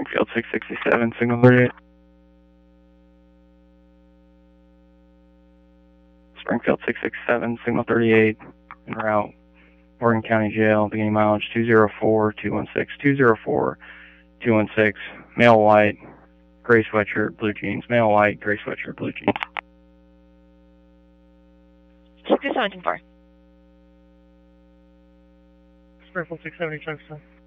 Springfield 667, signal 38. Springfield 667, signal 38, en route, Morgan County Jail, beginning mileage 204-216, 204-216, male white, gray sweatshirt, blue jeans, male white, gray sweatshirt, blue jeans. 62724. Springfield 670, try to